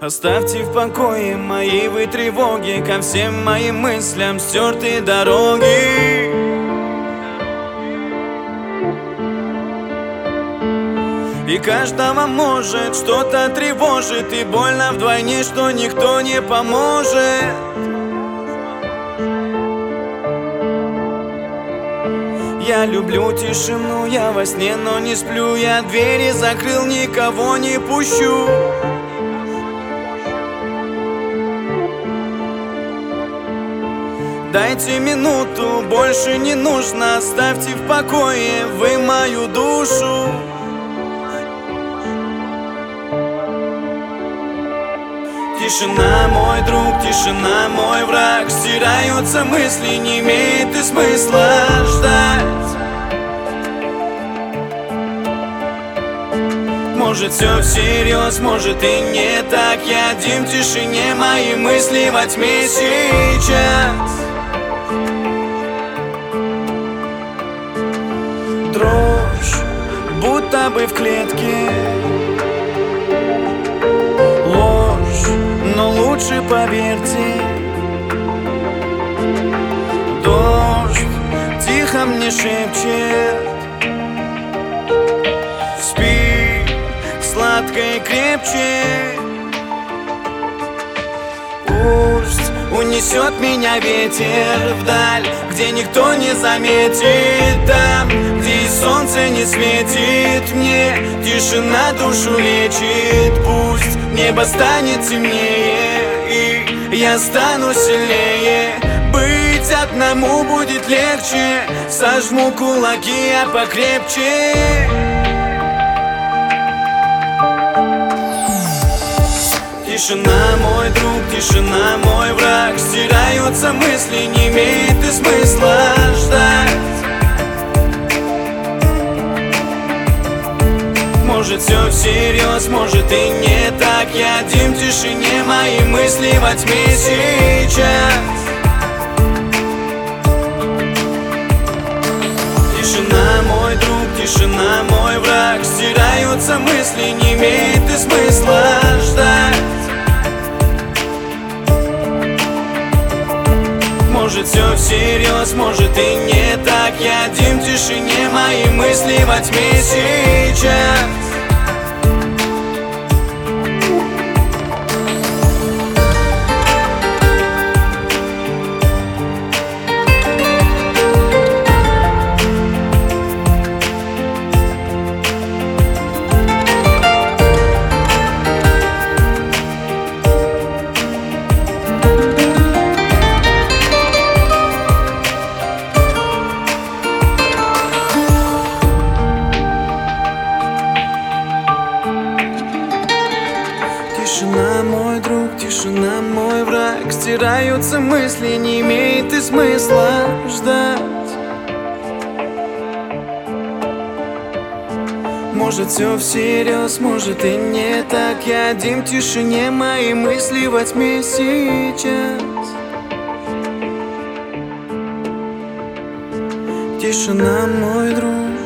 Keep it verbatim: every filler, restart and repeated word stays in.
Оставьте в покое мои вы тревоги, ко всем моим мыслям стертые дороги. И каждого может что-то тревожит, и больно вдвойне, что никто не поможет. Я люблю тишину, я во сне, но не сплю. Я двери закрыл, никого не пущу. Дайте минуту, больше не нужно. Оставьте в покое вы мою душу. Тишина, мой друг, тишина, мой враг. Стираются мысли, не имеет и смысла ждать. Может все всерьез, может и не так. Я один в тишине, мои мысли во тьме сейчас. Дрожь, будто бы в клетке. Ложь, но лучше поверьте. Дождь тихо мне шепчет: спи сладко и крепче. Пусть унесет меня ветер вдаль, где никто не заметит. Там, где и солнце не светит мне, тишина душу лечит. Пусть небо станет темнее, и я стану сильнее. Быть одному будет легче. Сожму кулаки, а покрепче. Тишина, мой друг, тишина, мой враг. Стираются мысли, не имеет и смысла ждать. Может все всерьез, может и не так. Я один в тишине, мои мысли во тьме сейчас. Тишина, мой друг, тишина, мой враг. Стираются мысли, не имеет и смысла ждать. Может все всерьез, может и не так. Я один в тишине, мои мысли во тьме сейчас. Тишина, мой друг, тишина, мой враг. Стираются мысли, не имеет и смысла ждать. Может все всерьез, может и не так. Я один в тишине, мои мысли во тьме сейчас. Тишина, мой друг.